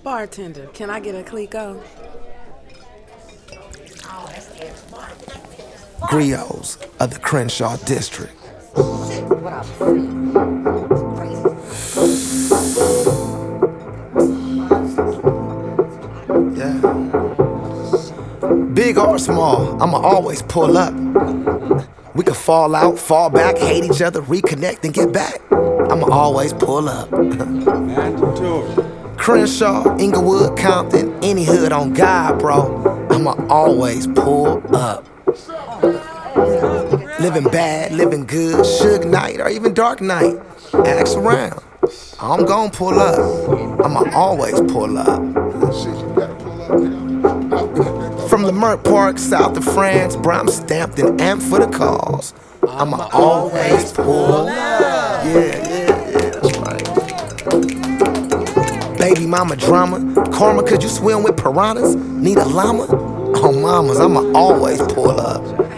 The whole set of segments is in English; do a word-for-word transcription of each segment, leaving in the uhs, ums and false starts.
Bartender, can I get a Clico? Griots of the Crenshaw District. Yeah. Big or small, I'ma always pull up. We could fall out, fall back, hate each other, reconnect and get back. I'ma always pull up. Crenshaw, Inglewood, Compton, any hood on God, bro. I'ma always pull up. Living bad, living good, Suge Knight, or even Dark Knight. Ask around. I'm gon' pull up. I'ma always pull up. From the Merck Park, south of France, bro, I'm stamped and amped for the cause. I'ma always pull up. Yeah, yeah, yeah, that's right. Baby mama drama, karma, could you swim with piranhas? Need a llama? Oh mamas, I'ma always pull up.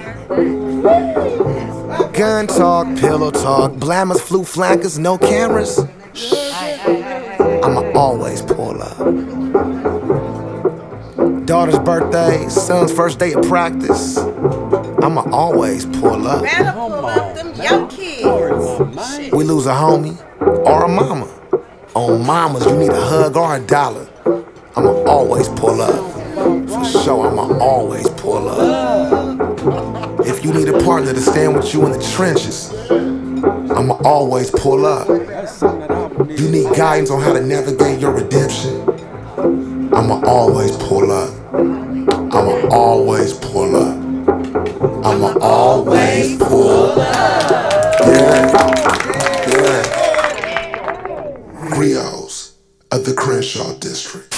Gun talk, pillow talk, blammers, flu flankers, no cameras. Shh. I'ma always pull up. Daughter's birthday, son's first day of practice. I'ma always pull up. Better pull up them young kids. We lose a homie or a mama. On mamas, you need a hug or a dollar. I'ma always pull up. For sure, I'ma always pull up. If you need a partner to stand with you in the trenches, I'ma always pull up. You need guidance on how to navigate your redemption, I'ma always pull up. I'ma always pull up. I'ma always pull up. Yeah, yeah. Griots of the Crenshaw District.